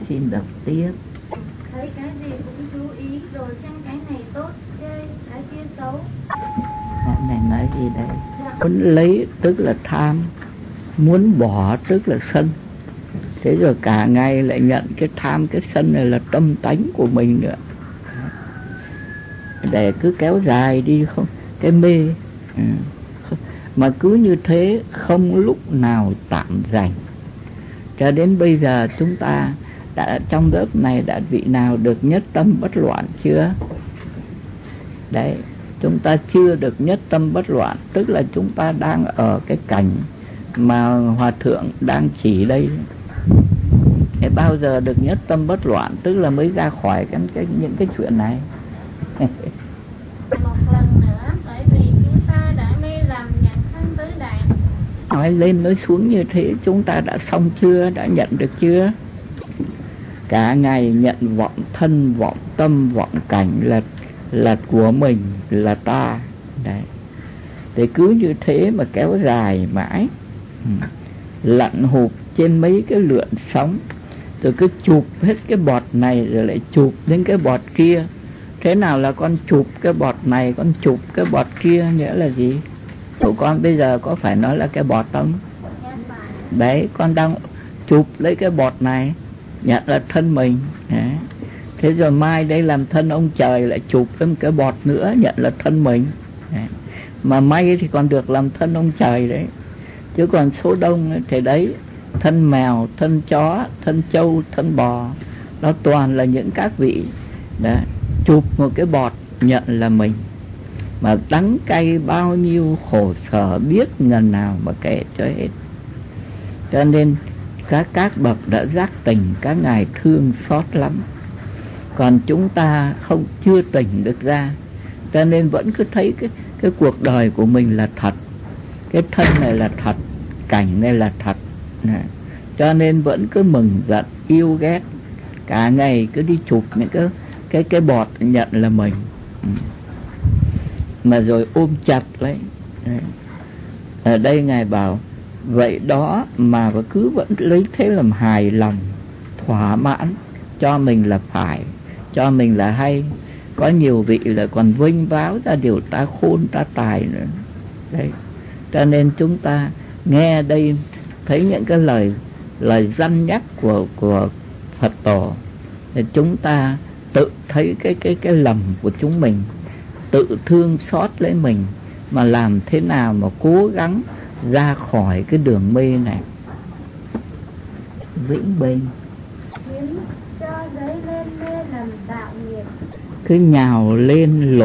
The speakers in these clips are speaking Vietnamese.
Xin đọc tiếp. Thấy cái gì cũng chú ý, rồi khen cái này tốt chơi, cái kia xấu. Này nói gì đây? Muốn lấy tức là tham, muốn bỏ tức là sân. Thế rồi cả ngày lại nhận cái tham cái sân này là tâm tánh của mình nữa, để cứ kéo dài đi không cái mê. Mà cứ như thế không lúc nào tạm dành. Cho đến bây giờ chúng ta đã trong lớp này đã vị nào được nhất tâm bất loạn chưa? Đấy, chúng ta chưa được nhất tâm bất loạn, tức là chúng ta đang ở cái cảnh mà Hòa Thượng đang chỉ đây. Thế bao giờ được nhất tâm bất loạn, tức là mới ra khỏi những cái chuyện này. Một lần nữa, bởi vì chúng ta đã mê lầm nhận thân tứ đại. Nói lên nói xuống như thế chúng ta đã xong chưa, đã nhận được chưa? Cả ngày nhận vọng thân, vọng tâm, vọng cảnh là của mình, là ta. Đấy. Thì cứ như thế mà kéo dài mãi, lặn hụp trên mấy cái lượn sóng, rồi cứ chụp hết cái bọt này rồi lại chụp đến cái bọt kia. Thế nào là con chụp cái bọt này, con chụp cái bọt kia, nghĩa là gì? Tụi con bây giờ có phải nói là cái bọt không? Đấy, con đang chụp lấy cái bọt này, nhận là thân mình. Đấy. Thế rồi mai đây làm thân ông trời lại chụp thêm cái bọt nữa, nhận là thân mình. Đấy. Mà may thì còn được làm thân ông trời đấy. Chứ còn số đông thì đấy, thân mèo, thân chó, thân trâu, thân bò, nó toàn là những các vị đấy, chụp một cái bọt nhận là mình. Mà đắng cay bao nhiêu khổ sở biết ngần nào mà kể cho hết. Cho nên các bậc đã giác tỉnh, các ngài thương xót lắm. Còn chúng ta chưa tỉnh được ra, cho nên vẫn cứ thấy cái cuộc đời của mình là thật, cái thân này là thật, cảnh này là thật. Cho nên vẫn cứ mừng giận yêu ghét, cả ngày cứ đi chụp những cái bọt nhận là mình, mà rồi ôm chặt lấy. Ở đây ngài bảo vậy đó mà cứ vẫn lấy thế làm hài lòng, thỏa mãn, cho mình là phải, cho mình là hay. Có nhiều vị là còn vênh váo ra điều ta khôn ta tài nữa. Đấy. Cho nên chúng ta nghe đây thấy những cái lời răn nhắc của Phật tổ, thì chúng ta tự thấy cái lầm của chúng mình, tự thương xót lấy mình, mà làm thế nào mà cố gắng ra khỏi cái đường mê này vĩnh bình. Cho giấy lên mê làm tạo nghiệp, cứ nhào lên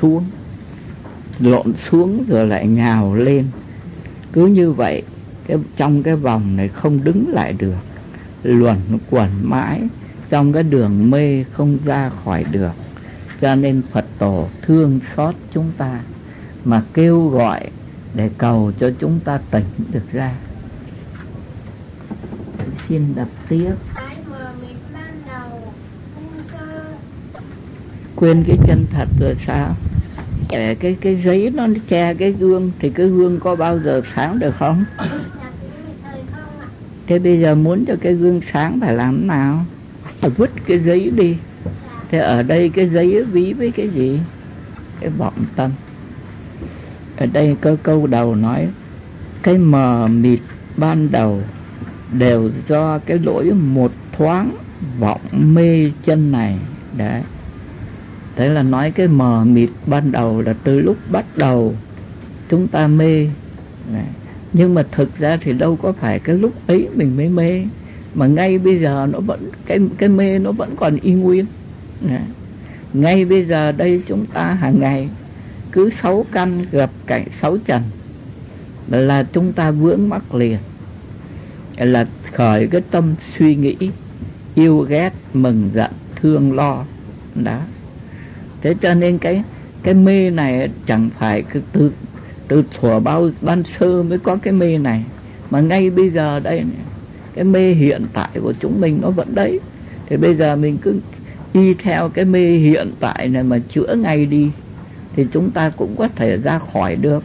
lộn xuống rồi lại nhào lên, cứ như vậy trong cái vòng này không đứng lại được, luẩn quẩn mãi trong cái đường mê không ra khỏi được. Cho nên Phật tổ thương xót chúng ta mà kêu gọi để cầu cho chúng ta tỉnh được ra. Xin đọc tiếp. Quên cái chân thật rồi sao? Cái giấy nó che cái gương, thì cái gương có bao giờ sáng được không? Thế bây giờ muốn cho cái gương sáng phải làm thế nào? Phải vứt cái giấy đi. Thế ở đây cái giấy ví với cái gì? Cái vọng tâm. Ở đây có câu đầu nói cái mờ mịt ban đầu đều do cái lỗi một thoáng vọng mê chân này. Đấy. Thế là nói cái mờ mịt ban đầu là từ lúc bắt đầu chúng ta mê. Đấy. Nhưng mà thực ra thì đâu có phải cái lúc ấy mình mới mê, mà ngay bây giờ nó vẫn cái mê nó vẫn còn y nguyên. Đấy. Ngay bây giờ đây chúng ta hàng ngày cứ 6 căn gặp cảnh 6 trần là chúng ta vướng mắc liền, là khởi cái tâm suy nghĩ yêu ghét, mừng giận, thương lo. Đó. Thế cho nên cái mê này chẳng phải từ thuở ban sơ mới có cái mê này, mà ngay bây giờ đây cái mê hiện tại của chúng mình nó vẫn đấy. Thì bây giờ mình cứ đi theo cái mê hiện tại này mà chữa ngay đi, thì chúng ta cũng có thể ra khỏi được.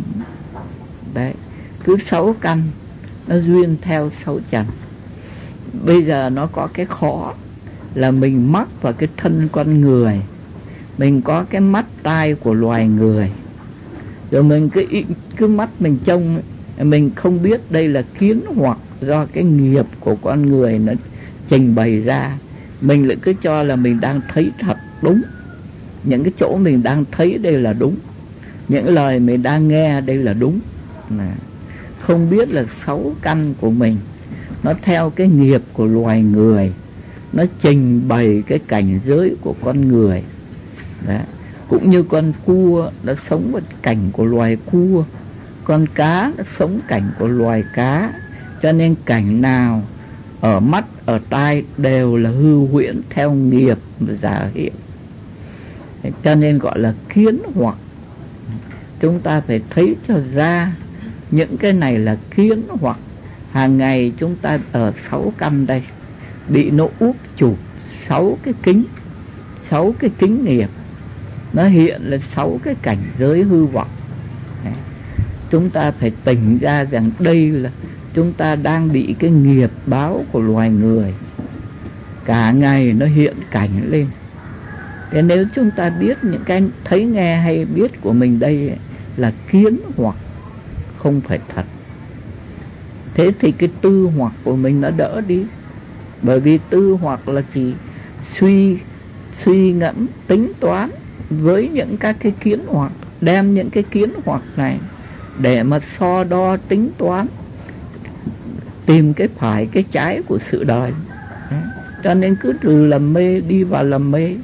Đấy. Cứ 6 căn nó duyên theo 6 trần. bây giờ nó có cái khó là mình mắc vào cái thân con người, mình có cái mắt tai của loài người, rồi mình cứ mắt mình trông, mình không biết đây là kiến hoặc do cái nghiệp của con người nó trình bày ra, mình lại cứ cho là mình đang thấy thật đúng, những cái chỗ mình đang thấy đây là đúng, những lời mình đang nghe đây là đúng. Không biết là 6 căn của mình nó theo cái nghiệp của loài người, nó trình bày cái cảnh giới của con người. Đó. Cũng như con cua nó sống với cảnh của loài cua, con cá nó sống cảnh của loài cá, cho nên cảnh nào ở mắt ở tai đều là hư huyễn theo nghiệp giả hiện, cho nên gọi là kiến hoặc. Chúng ta phải thấy cho ra những cái này là kiến hoặc. Hàng ngày chúng ta ở 6 căn đây bị nó úp chụp 6 cái kính nghiệp, nó hiện lên 6 cái cảnh giới hư vọng. Chúng ta phải tỉnh ra rằng đây là chúng ta đang bị cái nghiệp báo của loài người, cả ngày nó hiện cảnh lên. Thế nếu chúng ta biết những cái thấy nghe hay biết của mình đây là kiến hoặc, không phải thật, thế thì cái tư hoặc của mình nó đỡ đi. Bởi vì tư hoặc là chỉ suy ngẫm tính toán với những các cái kiến hoặc, đem những cái kiến hoặc này để mà so đo tính toán, tìm cái phải cái trái của sự đời. Cho nên cứ từ lầm mê đi vào lầm mê.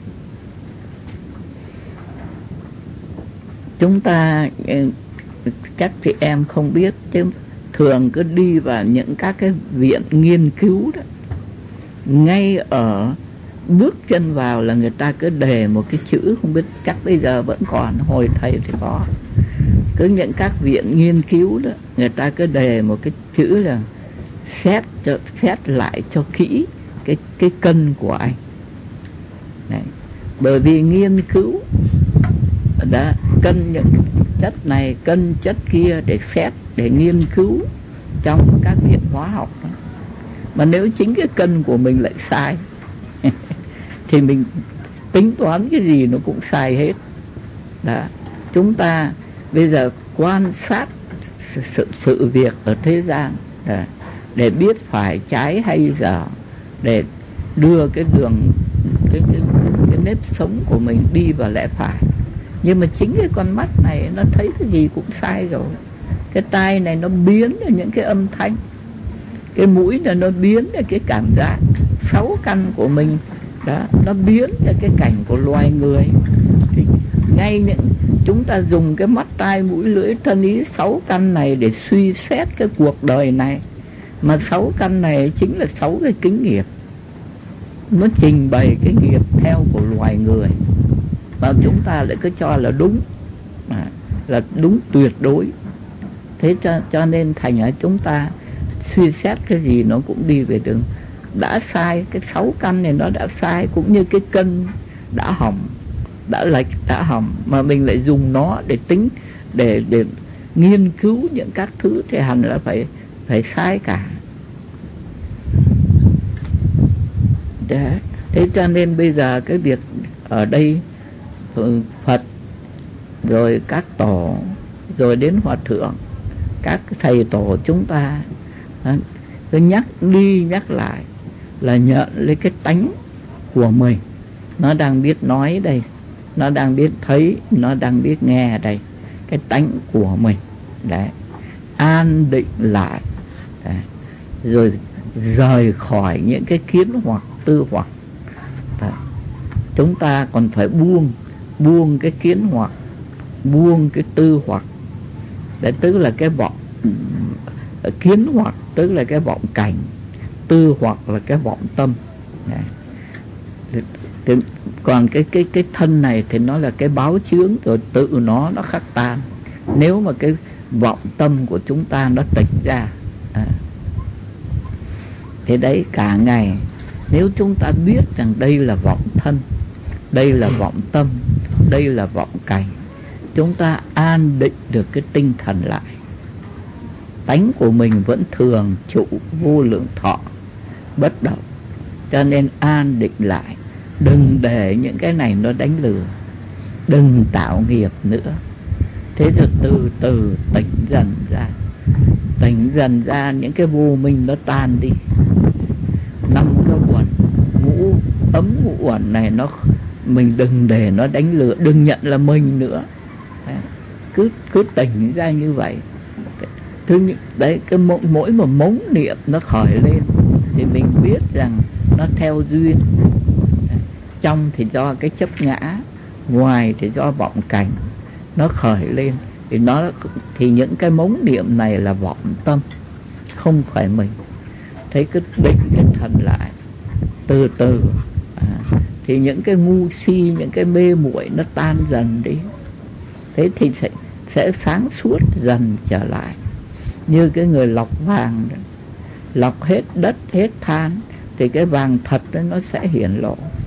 Chúng ta các chị em không biết chứ thường cứ đi vào những các cái viện nghiên cứu đó, ngay ở bước chân vào là người ta cứ đề một cái chữ, không biết chắc bây giờ vẫn còn, hồi thầy thì có, cứ những các viện nghiên cứu đó người ta cứ đề một cái chữ là xét lại cho kỹ cái cân của anh. Đấy. Bởi vì nghiên cứu đã cân những chất này, cân chất kia để xét, để nghiên cứu trong các viện hóa học đó. Mà nếu chính cái cân của mình lại sai thì mình tính toán cái gì nó cũng sai hết. Đó. Chúng ta bây giờ quan sát sự việc ở thế gian để biết phải trái hay dở, để đưa cái đường cái nếp sống của mình đi vào lẽ phải. Nhưng mà chính cái con mắt này nó thấy cái gì cũng sai rồi, cái tai này nó biến ra những cái âm thanh, cái mũi này nó biến ra cái cảm giác, 6 căn của mình đó, nó biến ra cái cảnh của loài người. Thì ngay những chúng ta dùng cái mắt, tai, mũi, lưỡi, thân, ý, 6 căn này để suy xét cái cuộc đời này, mà 6 căn này chính là 6 cái kính nghiệp, nó trình bày cái nghiệp theo của loài người, mà chúng ta lại cứ cho là đúng, là đúng tuyệt đối. Thế cho nên thành ra chúng ta suy xét cái gì nó cũng đi về đường đã sai. Cái 6 căn này nó đã sai, cũng như cái cân đã hỏng, đã lệch, đã hỏng, mà mình lại dùng nó để tính, để nghiên cứu những các thứ thì hẳn là phải sai cả. Đấy. Thế cho nên bây giờ cái việc ở đây Phật rồi các tổ rồi đến hòa thượng, các thầy tổ chúng ta cứ nhắc đi nhắc lại là nhận lấy cái tánh của mình, nó đang biết nói đây, nó đang biết thấy, nó đang biết nghe đây, cái tánh của mình. Đấy, an định lại. Đấy. Rồi rời khỏi những cái kiến hoặc tư hoặc. Đấy. Chúng ta còn phải buông cái kiến hoặc, buông cái tư hoặc. Đấy, tức là cái vọng kiến hoặc, tức là cái vọng cảnh, tư hoặc là cái vọng tâm. Đấy. Còn cái thân này thì nó là cái báo chướng, rồi tự nó khắc tan nếu mà cái vọng tâm của chúng ta nó tịch ra. Thế đấy, cả ngày nếu chúng ta biết rằng đây là vọng thân, đây là vọng tâm, đây là vọng cảnh, chúng ta an định được cái tinh thần lại. Tánh của mình vẫn thường trụ vô lượng thọ, bất động. Cho nên an định lại, đừng để những cái này nó đánh lừa, đừng tạo nghiệp nữa. Thế rồi từ từ tỉnh dần ra, tỉnh dần ra, những cái vô minh nó tan đi. 5 cái uẩn, ngũ ấm ngũ uẩn này mình đừng để nó đánh lừa, đừng nhận là mình nữa. Cứ tỉnh ra như vậy. Đấy, cái mỗi một mống niệm nó khởi lên thì mình biết rằng nó theo duyên. Trong thì do cái chấp ngã, ngoài thì do vọng cảnh nó khởi lên, thì những cái mống niệm này là vọng tâm, không phải mình. Thấy cứ định cái thần lại từ từ, thì những cái ngu si, những cái mê muội nó tan dần đi. Thế thì sẽ sáng suốt dần trở lại. Như cái người lọc vàng đó, lọc hết đất hết than thì cái vàng thật đó nó sẽ hiển lộ.